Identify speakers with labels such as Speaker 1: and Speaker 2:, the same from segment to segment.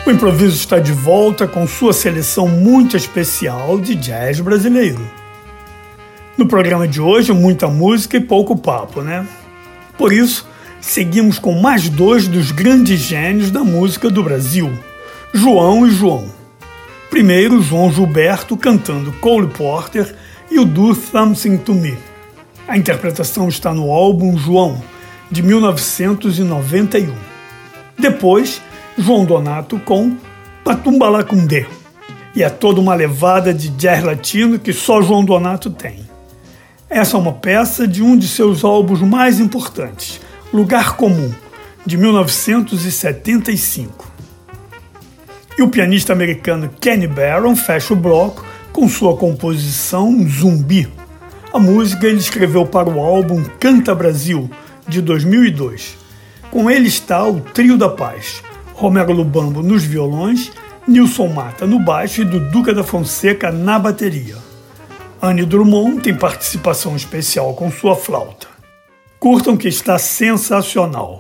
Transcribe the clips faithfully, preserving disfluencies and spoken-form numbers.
Speaker 1: O Improviso está de volta com sua seleção muito especial de jazz brasileiro. No programa de hoje, muita música e pouco papo, né? Por isso, seguimos com mais dois dos grandes gênios da música do Brasil, João e João. Primeiro, João Gilberto cantando Cole Porter e o Do Something to Me. A interpretação está no álbum João, de mil novecentos e noventa e um. Depois, João Donato com Patumbalacundê. E é toda uma levada de jazz latino que só João Donato tem. Essa é uma peça de um de seus álbuns mais importantes, Lugar Comum, de mil novecentos e setenta e cinco. E o pianista americano Kenny Barron fecha o bloco com sua composição Zumbi. A música ele escreveu para o álbum Canta Brasil, de dois mil e dois. Com ele está o Trio da Paz, Romero Lubambo nos violões, Nilson Mata no baixo e Duduca da Fonseca na bateria. Anny Drummond tem participação especial com sua flauta. Curtam que está sensacional.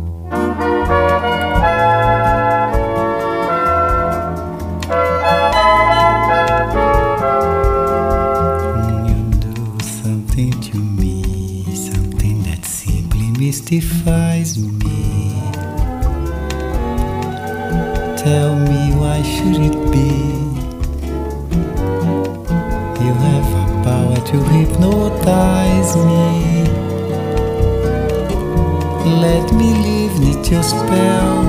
Speaker 2: Mystifies me. Tell me, why should it be? You have a power to hypnotize me. Let me live neath your spell.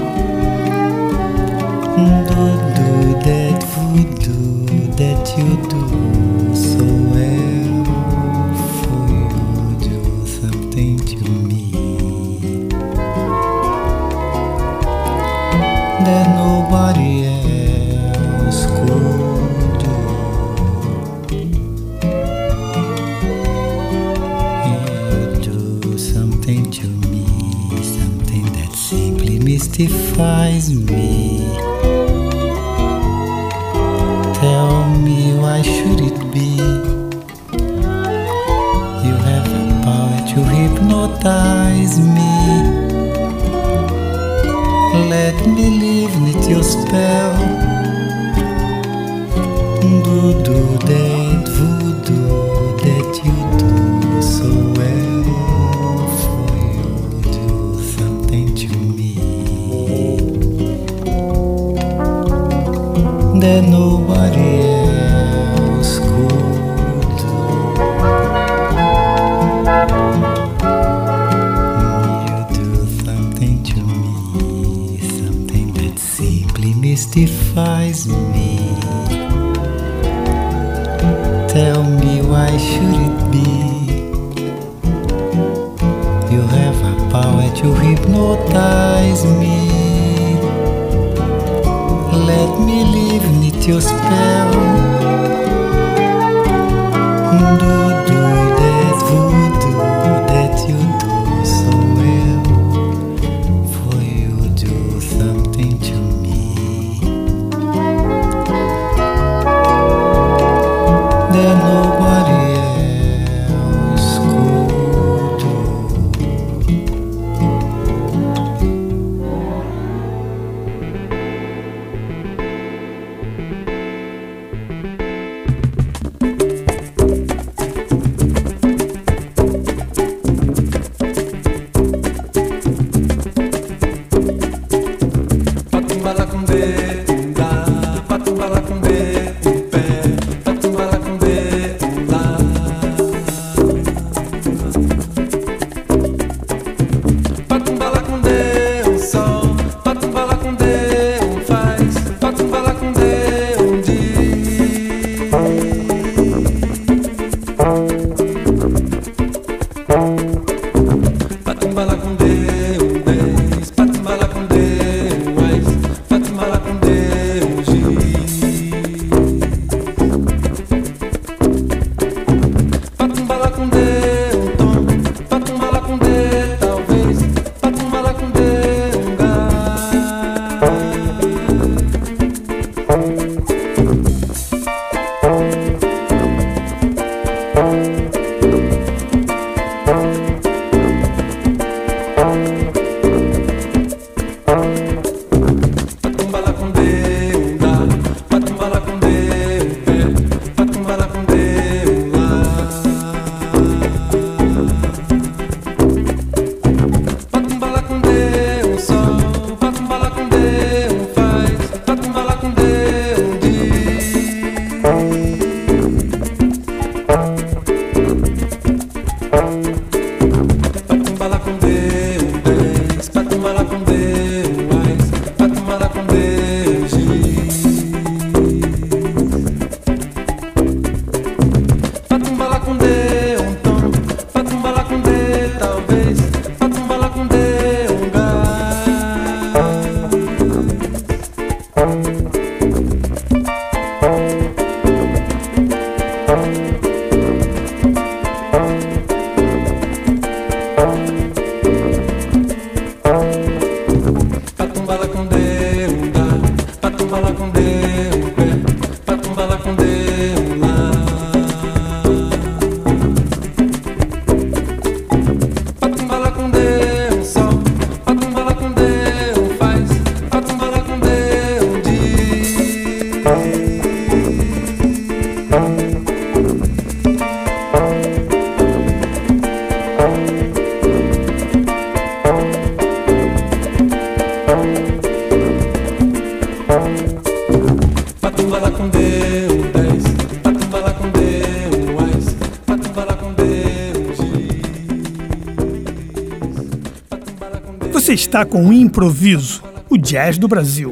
Speaker 2: Do do that voodoo that you do so well. For you do something to me that nobody else could do. You do something to me, something that simply mystifies me. Tell me, why should it be? You have a power to hypnotize me. Let me live neath your spell. Do do that voodoo that you do so well. For you do something to me that nobody else could do. You do something to me, something that simply mystifies me. Tell me, why should it be? You have a power to hypnotize me. Let me live neath your spell. Do do that voodoo that you do so well. For you do something to me that nobody else could do.
Speaker 1: Você está com o Improviso, o jazz do Brasil.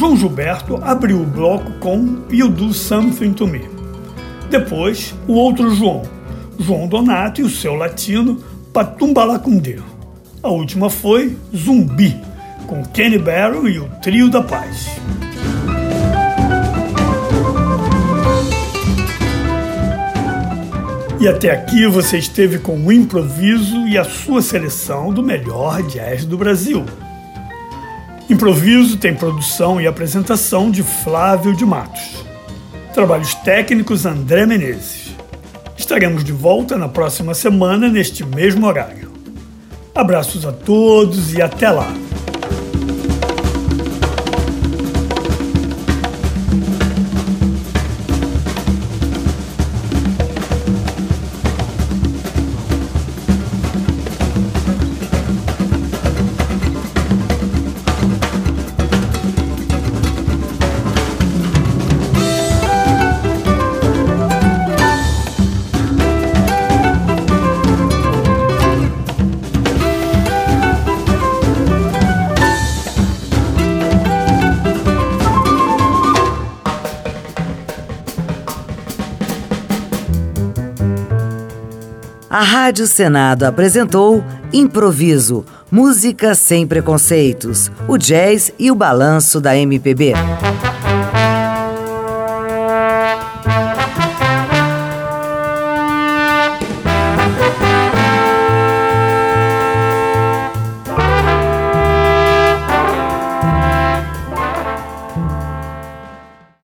Speaker 1: João Gilberto abriu o bloco com You Do Something To Me. Depois, o outro João, João Donato e o seu latino Patumbalacundê. A última foi Zumbi, com Kenny Barron e o Trio da Paz. E até aqui você esteve com o Improviso e a sua seleção do melhor jazz do Brasil. Improviso tem produção e apresentação de Flávio de Matos. Trabalhos técnicos André Menezes. Estaremos de volta na próxima semana neste mesmo horário. Abraços a todos e até lá!
Speaker 3: A Rádio Senado apresentou Improviso, música sem preconceitos, o jazz e o balanço da M P B.